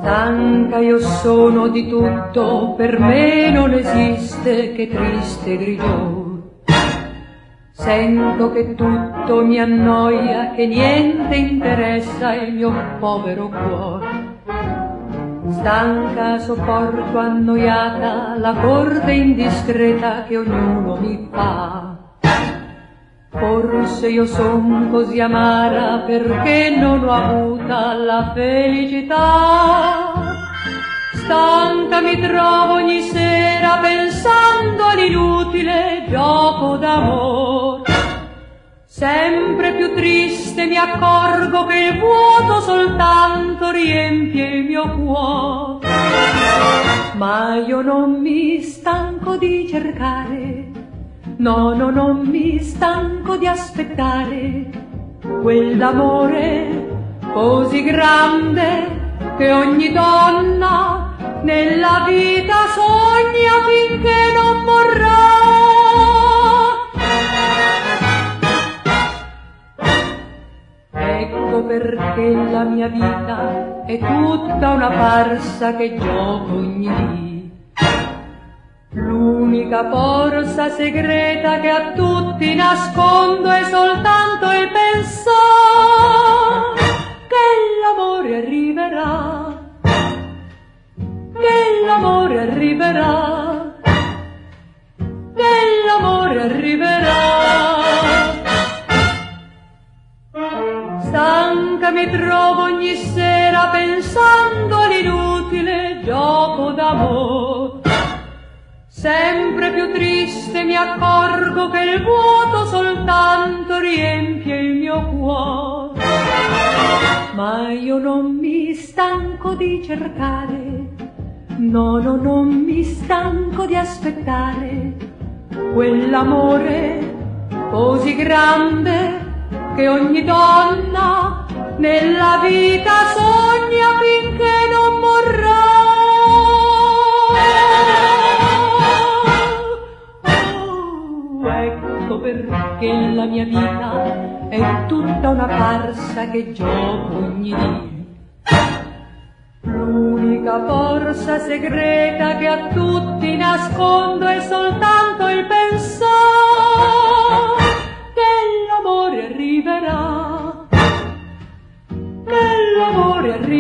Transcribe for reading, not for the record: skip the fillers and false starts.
Stanca io sono di tutto, per me non esiste che triste grigiore. Sento che tutto mi annoia, che niente interessa il mio povero cuore. Stanca sopporto annoiata la corte indiscreta che ognuno mi fa. Forse io son così amara perché non ho avuta la felicità. Stanca mi trovo ogni sera pensando all'inutile gioco d'amor. Sempre più triste mi accorgo che il vuoto soltanto riempie il mio cuore. Ma io non mi stanco di cercare, no, non mi stanco di aspettare quell'amore così grande che ogni donna nella vita sogna finché non morrà. Ecco perché la mia vita è tutta una farsa che gioco ogni dì. L'unica forza segreta che a tutti nascondo è soltanto il pensare che l'amore arriverà, che l'amore arriverà, che l'amore arriverà. Stanca mi trovo ogni sera pensando all'inutile gioco d'amore. Sempre più triste mi accorgo che il vuoto soltanto riempie il mio cuore. Ma io non mi stanco di cercare, no, non mi stanco di aspettare quell'amore così grande che ogni donna nella vita sogna finché non morrà. Ecco perché la mia vita è tutta una farsa che gioco ogni dì. L'unica forza segreta che a tutti nascondo è soltanto il pensare che l'amore arriverà, che l'amore arriverà.